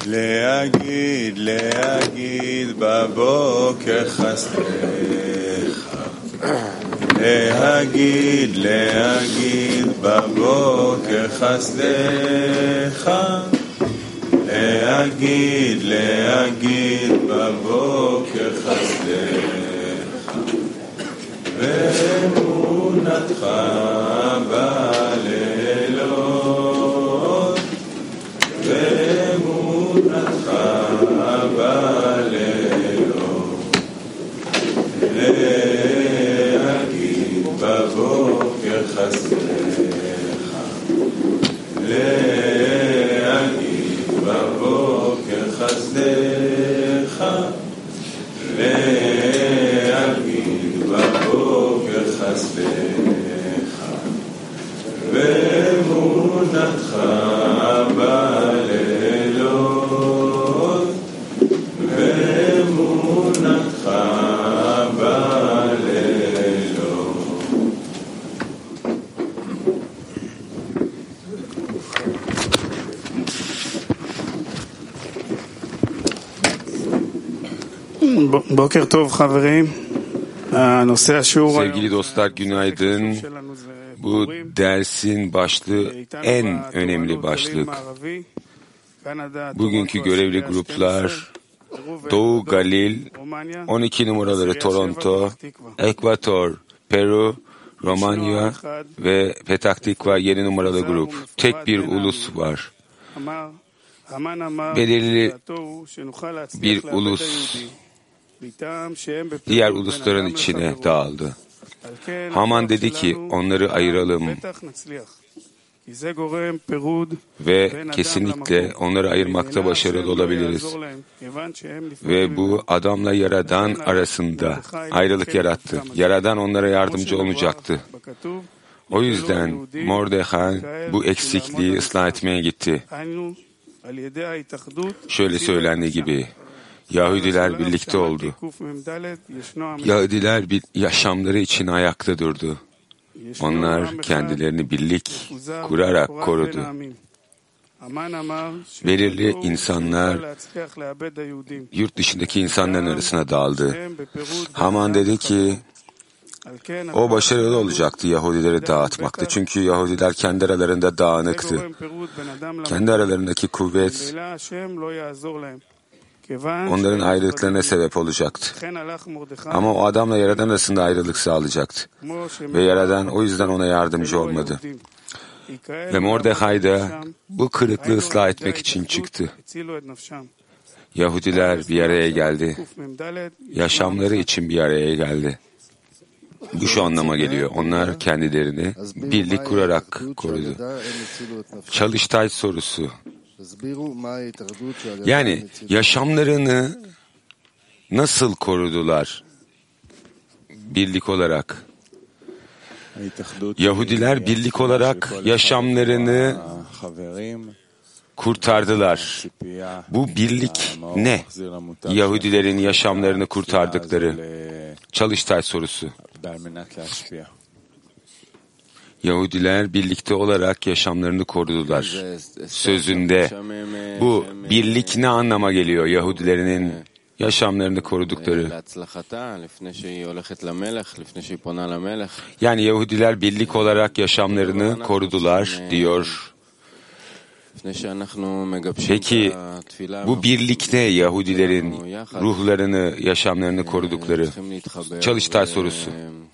להגיד בבוקר חסדך, להגיד בבוקר חסדך, להגיד בבוקר חסדך, ואמונתך בלילות, ואמונתך בלילות, להגיד בבוקר חסדך, להגיד בבוקר חסדך, להגיד בבוקר חסדך, ואמונתך בלילות, ואמונתך בלילות. Boker tov xaverim. Sevgili dostlar, günaydın. Bu dersin başlığı en önemli başlık. Bugünkü görevli gruplar Doğu Galil, 12 numaraları Toronto, Ekvator, Peru, Romanya ve Petah Tikva 7 numaralı grup. Tek bir ulus var. Belirli bir ulus diğer ulusların içine dağıldı. Haman dedi ki onları ayıralım ve kesinlikle onları ayırmakta başarılı olabiliriz. Ve bu adamla Yaradan arasında ayrılık yarattı. Yaradan onlara yardımcı olmayacaktı. O yüzden Mordechai bu eksikliği ıslah etmeye gitti. Şöyle söylendiği gibi, Yahudiler birlikte oldu. Yahudiler yaşamları için ayakta durdu. Onlar kendilerini birlik kurarak korudu. Belirli insanlar yurt dışındaki insanların arasına dağıldı. Haman dedi ki o başarılı olacaktı Yahudileri dağıtmakta. Çünkü Yahudiler kendi aralarında dağınıktı. Kendi aralarındaki kuvvet onların ayrılıklarına sebep olacaktı. Ama o adamla Yaradan arasında ayrılık sağlayacaktı. Ve Yaradan o yüzden ona yardımcı olmadı. Ve Mordechai da bu kırıklığı ıslah etmek için çıktı. Yahudiler bir araya geldi. Yaşamları için bir araya geldi. Bu şu anlama geliyor. Onlar kendilerini birlik kurarak korudu. Çalıştay sorusu. Yani yaşamlarını nasıl korudular birlik olarak? Yahudiler birlik olarak yaşamlarını kurtardılar. Bu birlik ne? Yahudilerin yaşamlarını kurtardıkları. Çalıştay sorusu. Yahudiler birlikte olarak yaşamlarını korudular. Sözünde bu birlik ne anlama geliyor? Yahudilerin yaşamlarını korudukları. Yani Yahudiler birlik olarak yaşamlarını korudular diyor. Peki bu birlikte Yahudilerin ruhlarını, yaşamlarını korudukları. Çalıştay sorusu.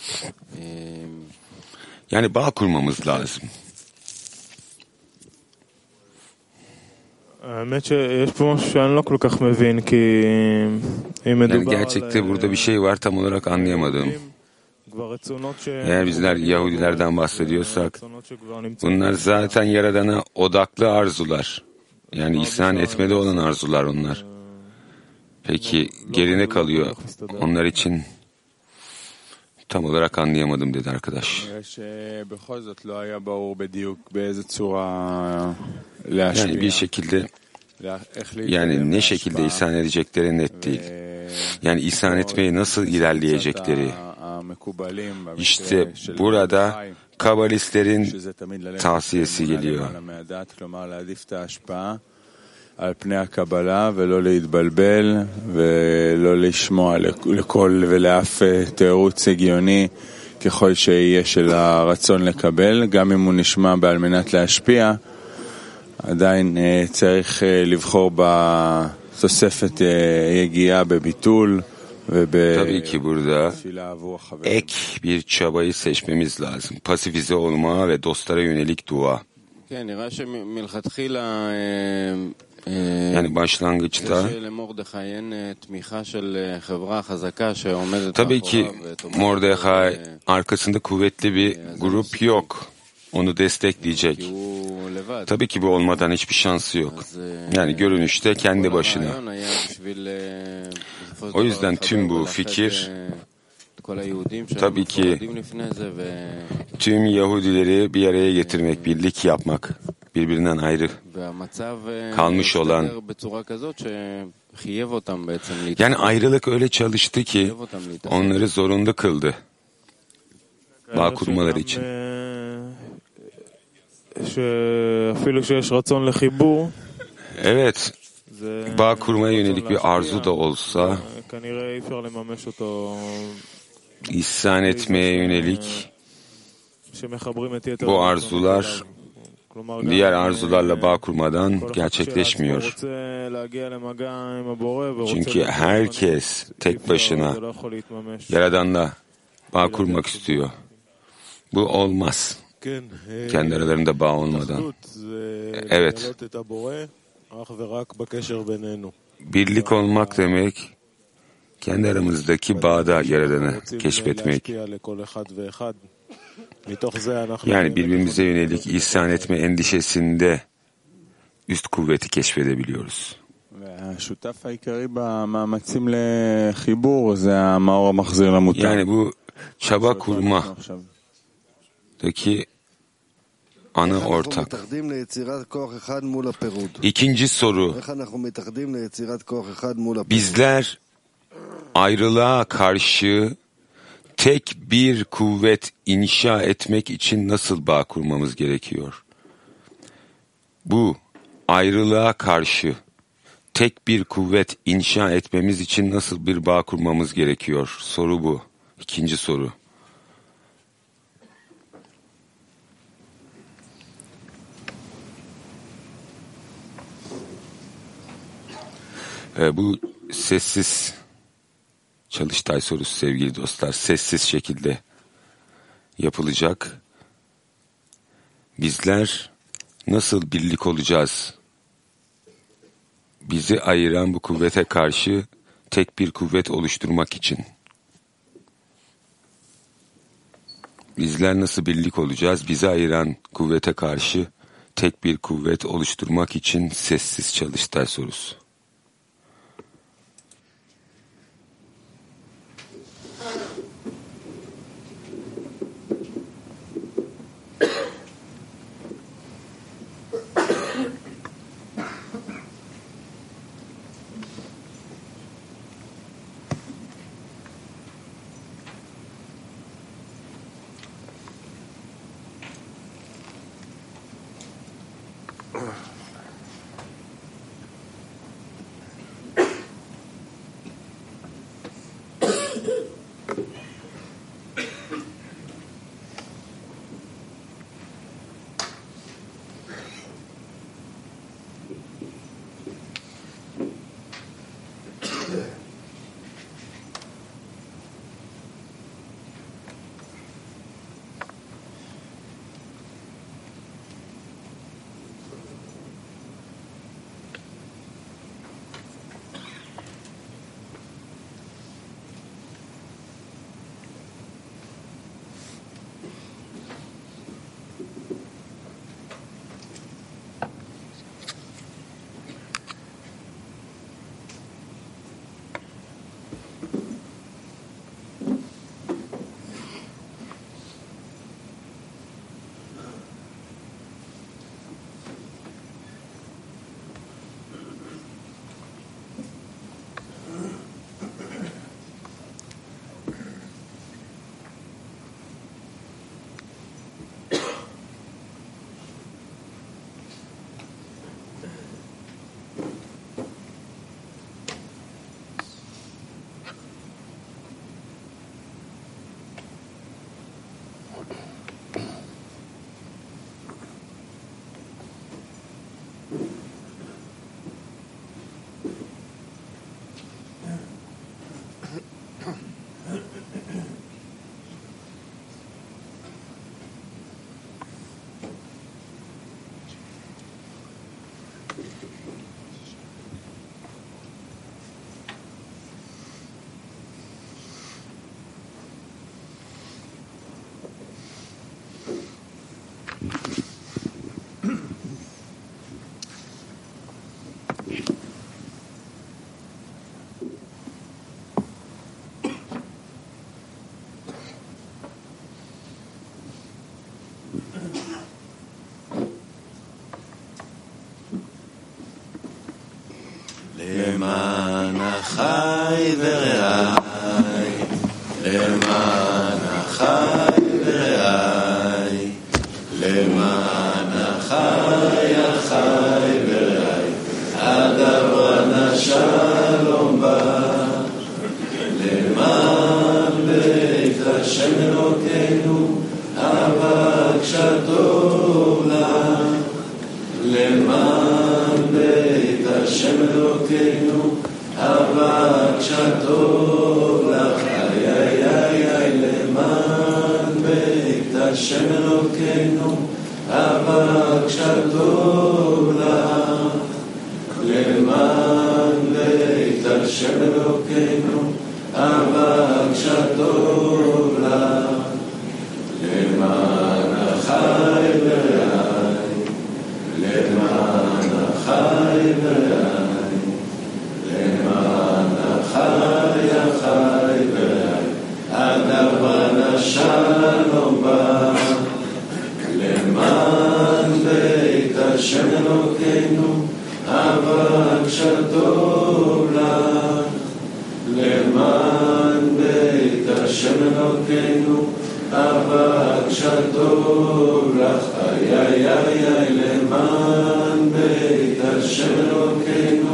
Yani bağ kurmamız lazım. Yani gerçekte burada bir şey var, tam olarak anlayamadım. Eğer bizler Yahudilerden bahsediyorsak, bunlar zaten Yaradan'a odaklı arzular. Yani isyan etmede olan arzular onlar. Peki geri ne kalıyor onlar için? Tam olarak anlayamadım dedi arkadaş. Yani bir şekilde, yani ne şekilde isyan edecekleri net değil. Yani isyan etmeye nasıl ilerleyecekleri. İşte burada Kabalistlerin tavsiyesi geliyor. על פני הקבלה ולא להתבלבל ולא לשמוע לכל ולאף תירוץ הגיוני ככל שיהיה של הרצון לקבל, גם אם הוא נשמע בעל מנת להשפיע, עדיין צריך לבחור בתוספת יגיעה בביטול Tabii ki burada ek bir çabayı seçmemiz lazım. Pasifize olma ve dostlara yönelik dua. Yani başlangıçta tabii ki Mordechai arkasında kuvvetli bir grup yok. Onu destekleyecek. Tabii ki bu olmadan hiçbir şansı yok. Yani görünüşte kendi başına. O yüzden tüm bu fikir tabii ki tüm Yahudileri bir araya getirmek, birlik yapmak, birbirinden ayrı kalmış olan. Yani ayrılık öyle çalıştı ki onları zorunda kıldı bağ kurmaları için. Evet, bağ kurmaya yönelik bir arzu da olsa, ihsan etmeye yönelik bu arzular diğer arzularla bağ kurmadan gerçekleşmiyor. Çünkü herkes tek başına Yaradan'la bağ kurmak istiyor. Bu olmaz. Kendi aralarında bağ olmadan. Evet. Birlik olmak demek, kendi aramızdaki bağda Yaradan'ı keşfetmek. Yani birbirimize yönelik ihsan etme endişesinde üst kuvveti keşfedebiliyoruz. Yani bu çaba kurmadaki ana ortak. İkinci soru. Bizler ayrılığa karşı tek bir kuvvet inşa etmek için nasıl bağ kurmamız gerekiyor? Bu ayrılığa karşı tek bir kuvvet inşa etmemiz için nasıl bir bağ kurmamız gerekiyor? Soru bu. İkinci soru. Bu sessiz çalıştay sorusu sevgili dostlar. Sessiz şekilde yapılacak. Bizler nasıl birlik olacağız? Bizi ayıran bu kuvvete karşı tek bir kuvvet oluşturmak için. Bizler nasıl birlik olacağız? Bizi ayıran kuvvete karşı tek bir kuvvet oluşturmak için sessiz çalıştay sorusu. למען אחי ורעי, למען אחי ורעי, למען אחי ורעי, עד אברהם שלום בא, למען בית השם אלוקינו, אבקשה טוב לך, למען בית השם אלוקינו, אבקשה טוב לך, למען בית השם אלוקינו, אבקשה טוב לך, למען בית השם אלוקינו, אבקשה טוב לך, למען אחי ורעי, למען אחי ורעי, למען אחי ורעי, עד אברהם שלום בא, למען בית השם אלוקינו, אבקשה טוב לך, למען בית השם אלוקינו, אבקשה טוב לך, למען בית השם אלוקינו,